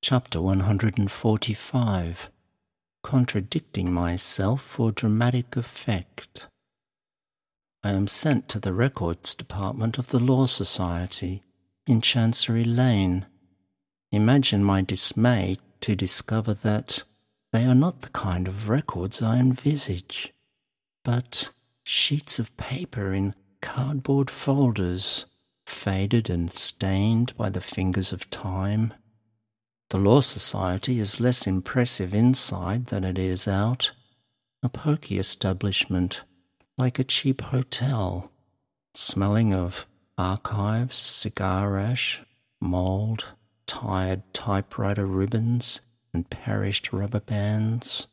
Chapter 145. Contradicting myself for dramatic effect. I am sent to the Records Department of the Law Society in Chancery Lane. Imagine my dismay to discover that they are not the kind of records I envisage, but sheets of paper in cardboard folders, faded and stained by the fingers of time. The Law Society is less impressive inside than it is out, a poky establishment, like a cheap hotel, smelling of archives, cigar ash, mould, tired typewriter ribbons, and perished rubber bands.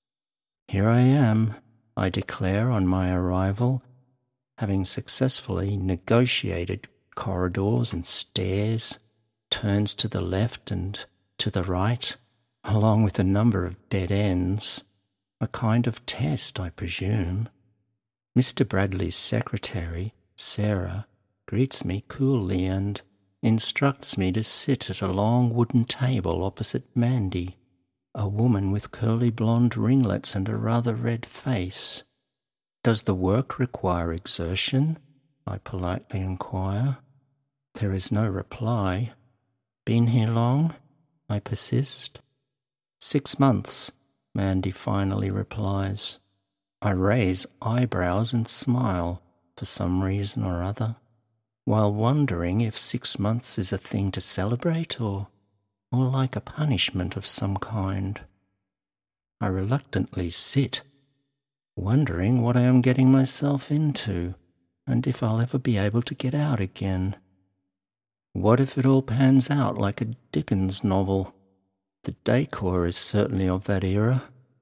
Here I am, I declare on my arrival, having successfully negotiated corridors and stairs, turns to the left and to the right, along with a number of dead ends, a kind of test, I presume. Mr. Bradley's secretary, Sarah, greets me coolly and instructs me to sit at a long wooden table opposite Mandy, a woman with curly blonde ringlets and a rather red face. Does the work require exertion? I politely inquire. There is no reply. Been here long? I persist. 6 months, Mandy finally replies. I raise eyebrows and smile, for some reason or other, while wondering if 6 months is a thing to celebrate or like a punishment of some kind. I reluctantly sit, wondering what I am getting myself into, and if I'll ever be able to get out again. What if it all pans out like a Dickens novel? The decor is certainly of that era.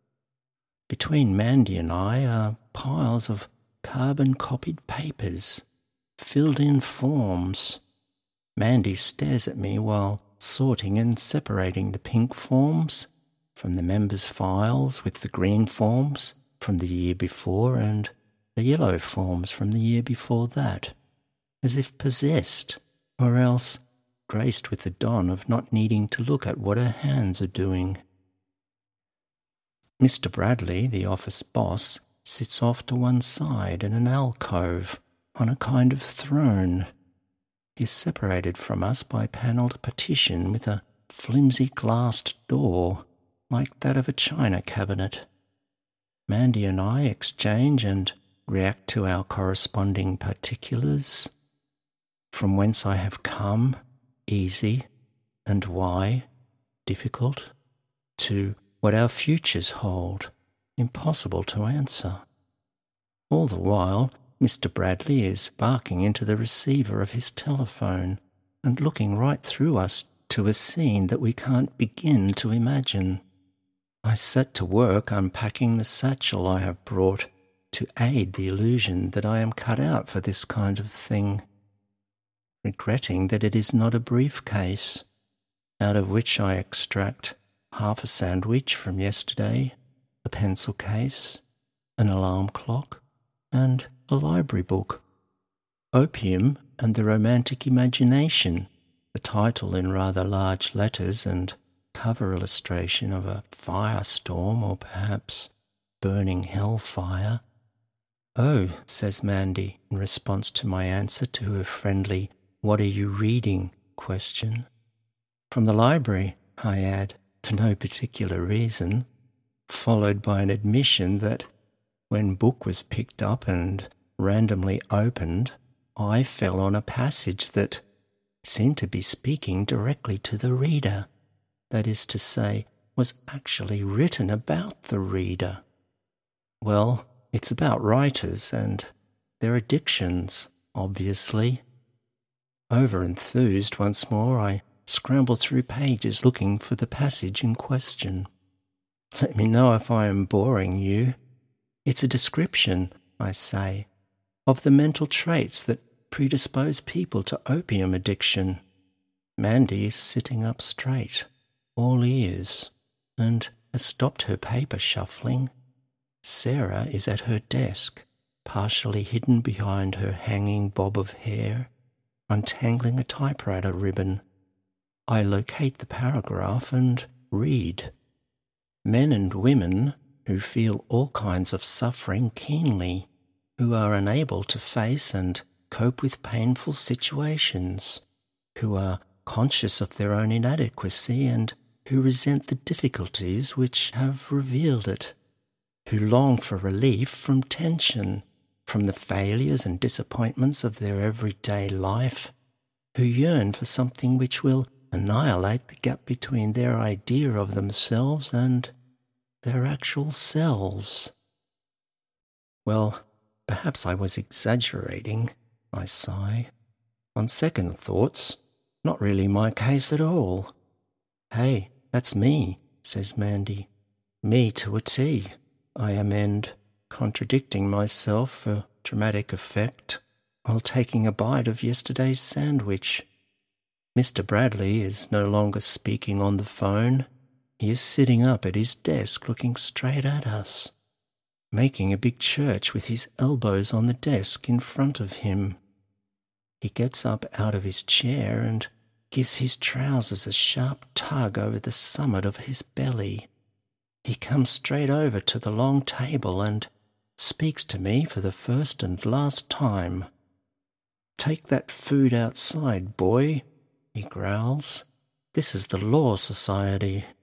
Between Mandy and I are piles of carbon-copied papers, filled-in forms. Mandy stares at me while sorting and separating the pink forms from the members' files with the green forms from the year before and the yellow forms from the year before that, as if possessed, or else graced with the don of not needing to look at what her hands are doing. Mr. Bradley, the office boss, sits off to one side in an alcove on a kind of throne. He is separated from us by panelled partition with a flimsy glassed door like that of a china cabinet. Mandy and I exchange and react to our corresponding particulars. From whence I have come, easy, and why, difficult, to what our futures hold, impossible to answer. All the while, Mr. Bradley is barking into the receiver of his telephone and looking right through us to a scene that we can't begin to imagine. I set to work unpacking the satchel I have brought to aid the illusion that I am cut out for this kind of thing, regretting that it is not a briefcase, out of which I extract half a sandwich from yesterday, a pencil case, an alarm clock, and a library book. Opium and the Romantic Imagination, the title in rather large letters and cover illustration of a firestorm or perhaps burning hellfire. Oh, says Mandy in response to my answer to her friendly "What are you reading?" question. From the library, I add, for no particular reason, followed by an admission that when book was picked up and randomly opened, I fell on a passage that seemed to be speaking directly to the reader, that is to say, was actually written about the reader. Well, it's about writers and their addictions, obviously. Over-enthused once more, I scramble through pages looking for the passage in question. Let me know if I am boring you. It's a description, I say, of the mental traits that predispose people to opium addiction. Mandy is sitting up straight, all ears, and has stopped her paper shuffling. Sarah is at her desk, partially hidden behind her hanging bob of hair, untangling a typewriter ribbon. I locate the paragraph and read. Men and women who feel all kinds of suffering keenly, who are unable to face and cope with painful situations, who are conscious of their own inadequacy and who resent the difficulties which have revealed it, who long for relief from tension, from the failures and disappointments of their everyday life, who yearn for something which will annihilate the gap between their idea of themselves and their actual selves. Well, perhaps I was exaggerating, I sigh. On second thoughts, not really my case at all. Hey, that's me, says Mandy. Me to a T, I amend, contradicting myself for dramatic effect, while taking a bite of yesterday's sandwich. Mr. Bradley is no longer speaking on the phone. He is sitting up at his desk looking straight at us, making a big church with his elbows on the desk in front of him. He gets up out of his chair and gives his trousers a sharp tug over the summit of his belly. He comes straight over to the long table and speaks to me for the first and last time. "Take that food outside, boy," he growls. "This is the Law Society.